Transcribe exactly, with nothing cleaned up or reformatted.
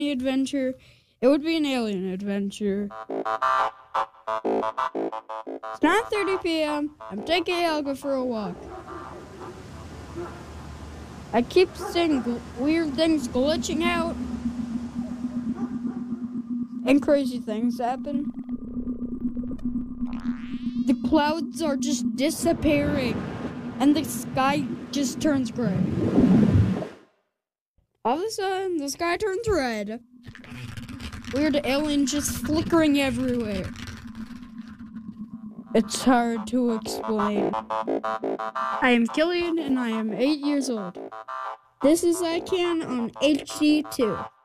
adventure, it would be an alien adventure. It's nine thirty p.m. I'm taking Elga for a walk. I keep seeing gl- weird things glitching out. And crazy things happen. The clouds are just disappearing. And the sky just turns gray. All of a sudden, the sky turns red. Weird aliens just flickering everywhere. It's hard to explain. I am Killian, and I am eight years old. This is I Can on H D two.